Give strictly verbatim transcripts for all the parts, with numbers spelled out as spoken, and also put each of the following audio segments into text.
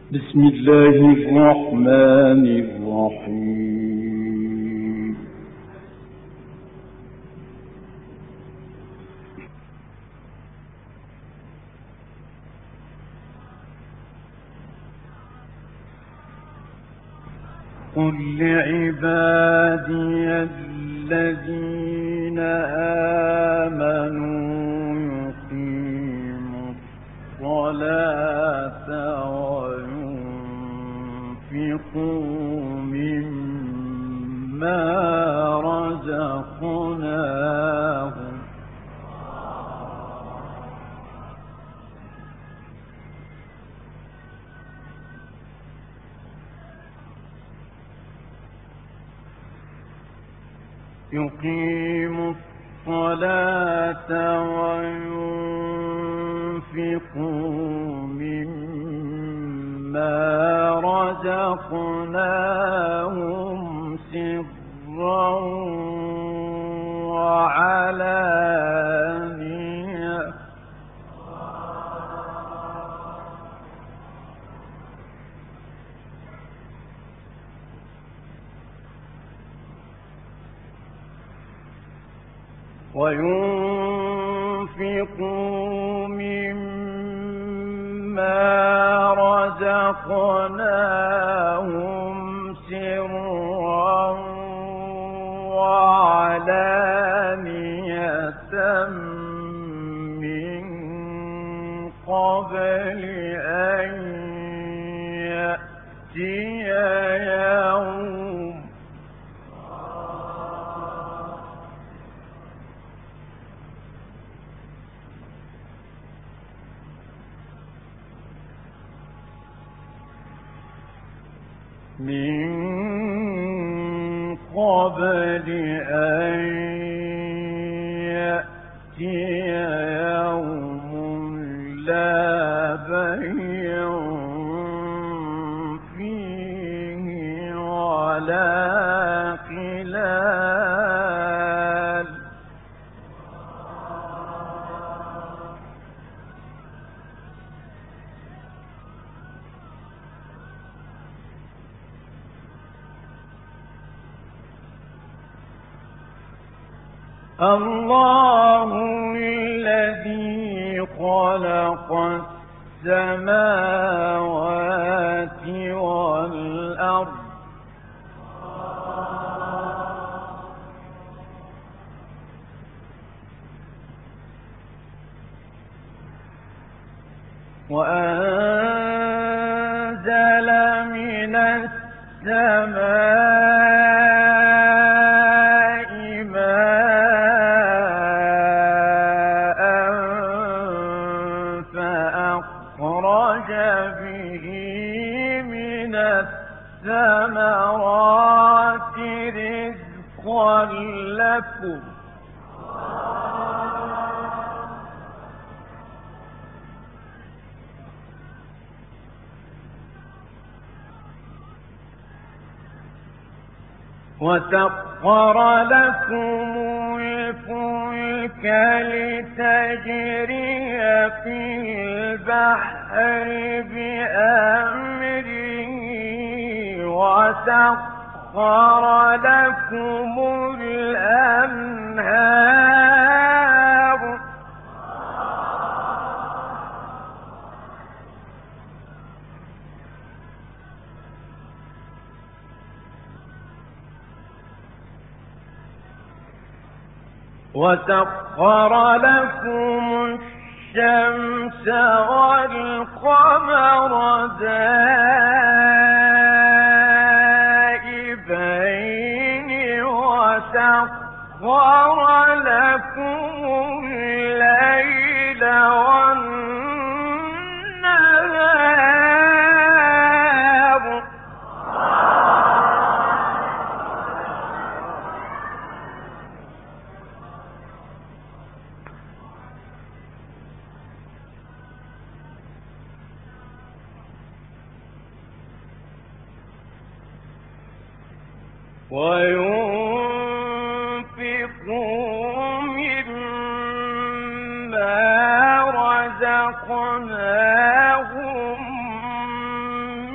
بسم الله الرحمن الرحيم. قل لعبادي الذين آمنوا يقيموا الصلاة وينفقوا مما رزقناهم يقيموا الصلاة وينفقوا مما رزقناهم سرا وعلانية وينفقوا مما رزقناهم سرا وعلانية من قبل أن يأتي يوم من قبل أن يأتي يوم لا بيع فيه ولا خلال الله الذي خلق السماوات والأرض وأنزل من السماء ثمرات رزقا لكم وسخر لكم الفلك لتجري في البحر بأمره وسخر لكم الأنهار وسخر لكم الشمس والقمر دائبين وسخر لكم الليل والنهار وينفقوا مما رزقناهم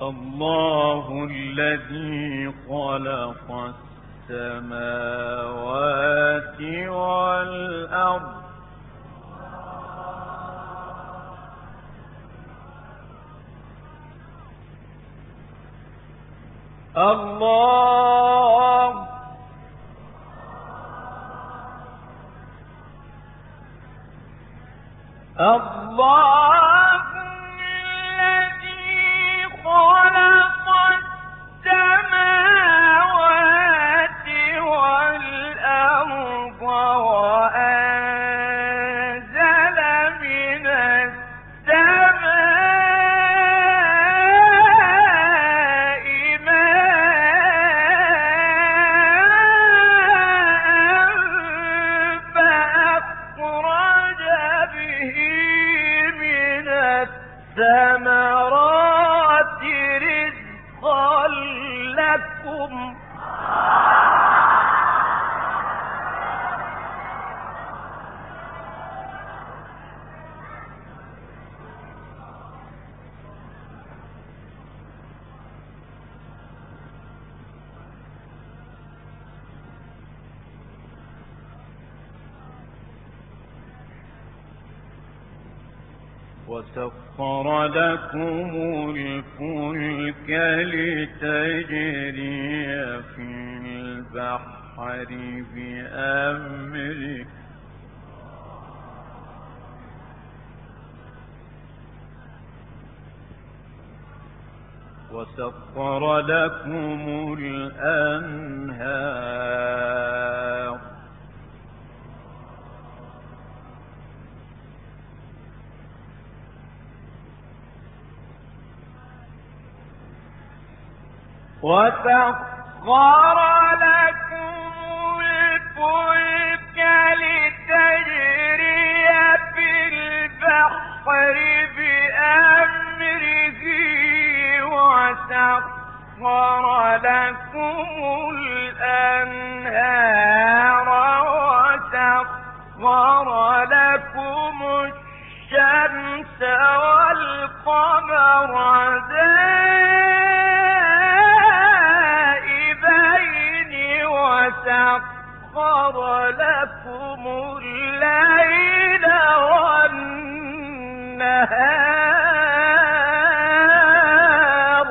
الله الذي خلق السماوات والأرض الله الله الذي خلق السماوات والأرض وأنزل من السماء ماء فأخرج به من الثمرات رزقا لكم وسخر لكم الفلك لتجري في البحر بأمره وسخر لكم الأنهار وسخر لكم الفلك لتجري في البحر بأمره وسخر لكم الأنهار وسخر لكم الشمس والقمر وسخر لكم الليل والنهار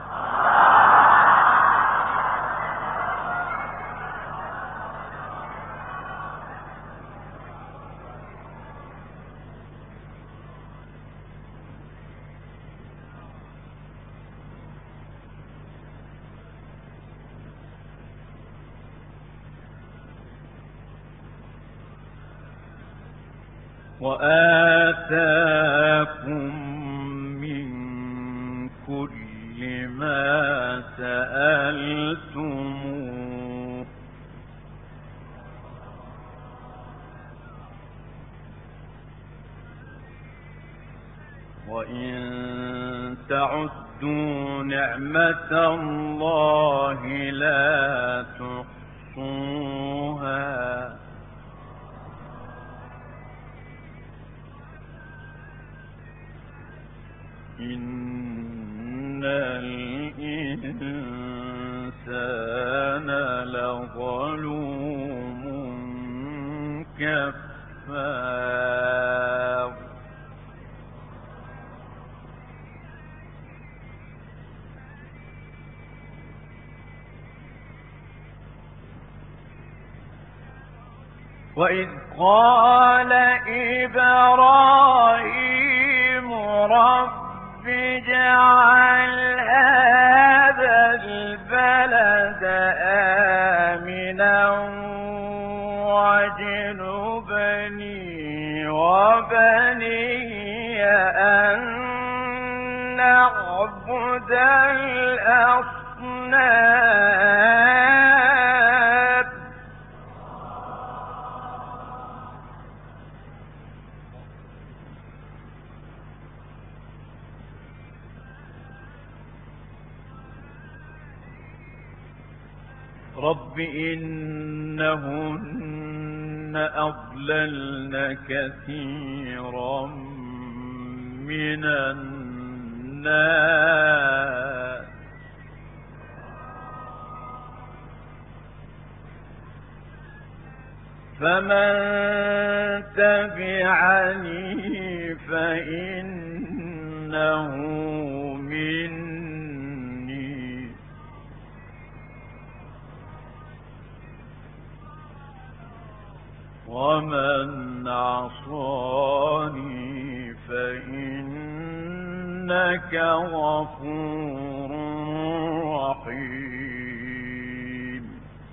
وآتاكم من كل ما سألتموه وإن تعدوا نعمة الله لا تحصوها إن الإنسان لظلوم كفار وإذ قال إبراهيم رب اجعل هذا البلد آمنا واجنبني وبني أن نعبد الأصنام رب إنهن أضللن كثيرا من الناس فمن تبعني فإنه مني ومن عصاني فإنك غفور رحيم.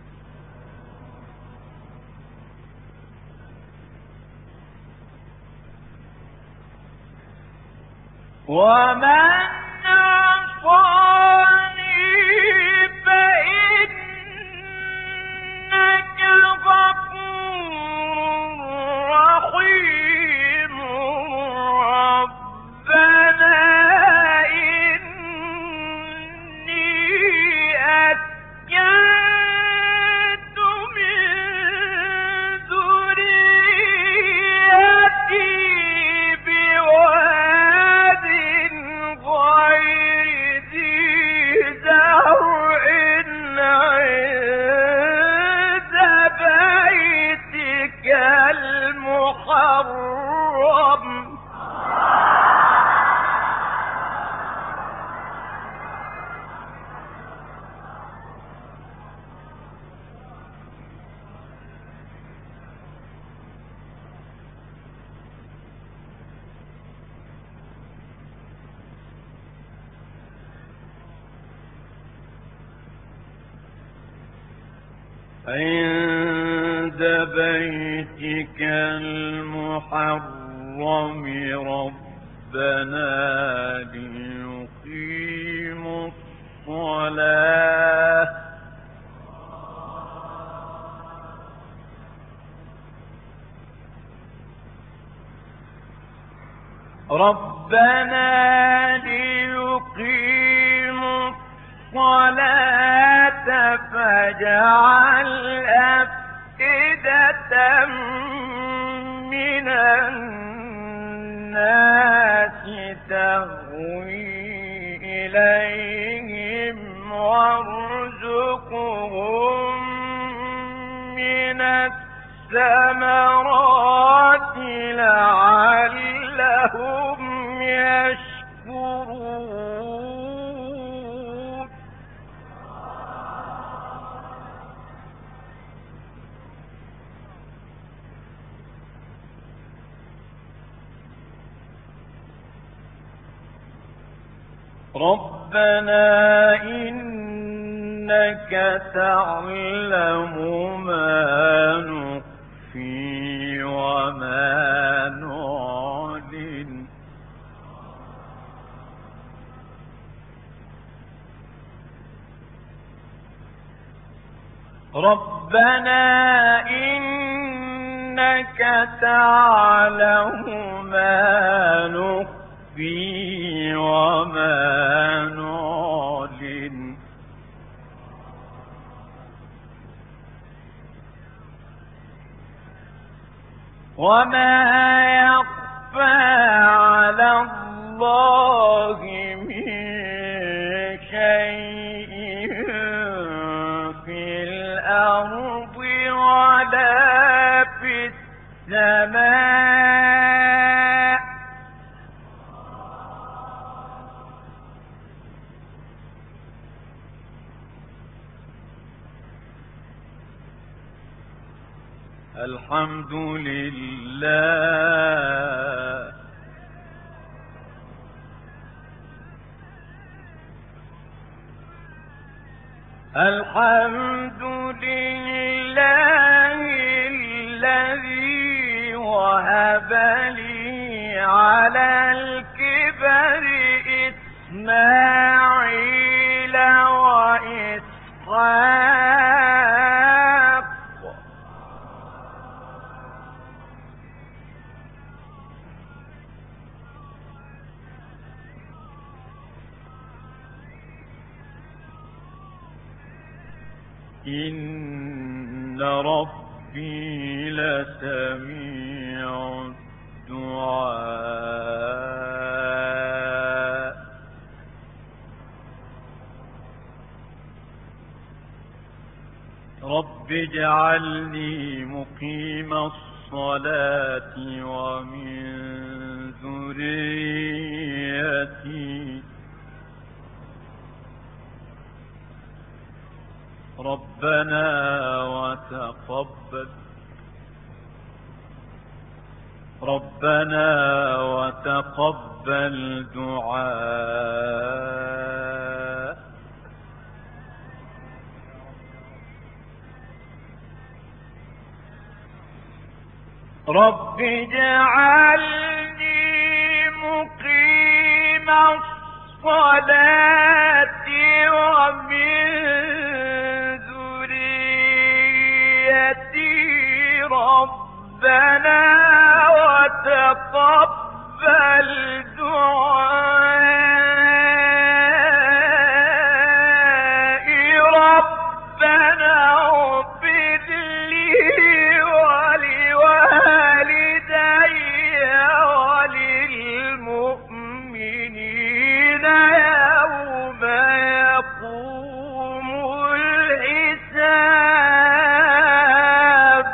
ومن عصاني فإنك غفور رحيم. ربنا إني أسكنت من ذريتي بواد غير ذي زرع عند بيتك المحرم عند بيتك المحرم ربنا ليقيموا الصلاة ربنا ليقيموا الصلاة فاجعل أفئدة من الناس تهوي إليهم وارزقهم من الثمرات لعلهم يشكرون. ربنا إنك تعلم ما نخفي وما نعلن ربنا إنك تعلم ما نخفي وما نعلن وما يخفى على الله من شيء في الأرض ولا في السماء الحمد لله الحمد لله الذي وهب لي على الكبر إسماعيل وإسحاق إن ربي لسميع الدعاء رب اجعلني مقيم الصلاة ومن ذريتي ربنا وتقبل ربنا وتقبل دعاء رب اجعلني مقيم الصلاة ومن ذريتي ربنا وتقبل دعائي ربنا اغفر لي ولوالدي وللمؤمنين يوم يقوم الحساب.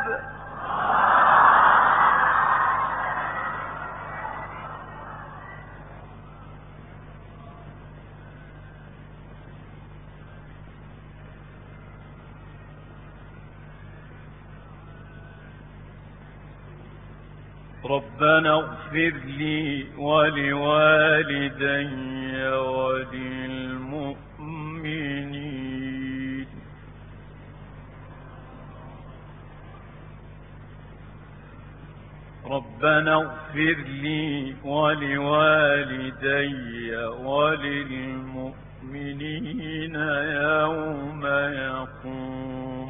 ربنا اغفر لي ولوالدي وللمؤمنين ربنا اغفر لي ولوالدي وللمؤمنين يوم يقوم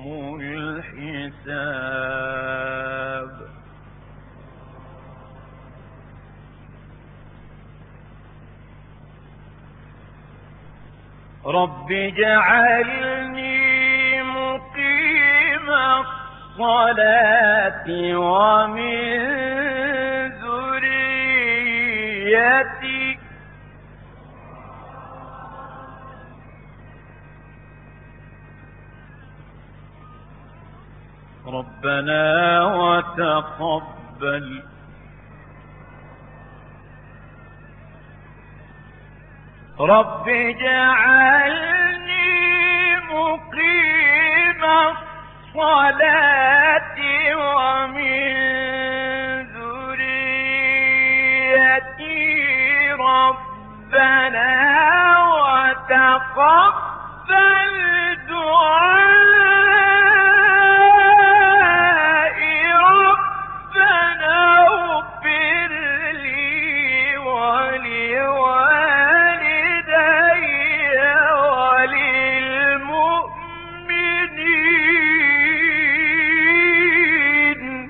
الحساب. رب اجعلني مقيم الصلاة ومن ذريتي ربنا وتقبل رب اجعلني مقيم الصلاة ومن ذريتي ربنا وتقبل دعائي ربنا اغفر لي ولوالدي وللمؤمنين.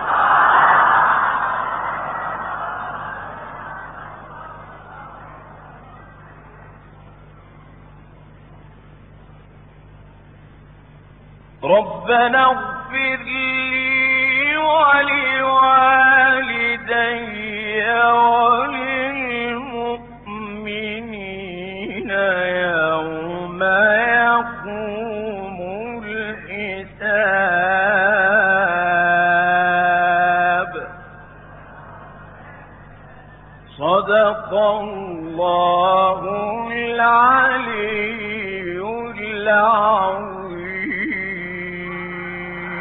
ربنا اغفر لي ولوالدي وللمؤمنين يوم يقوم الحساب. صدق الله العلي العظيم.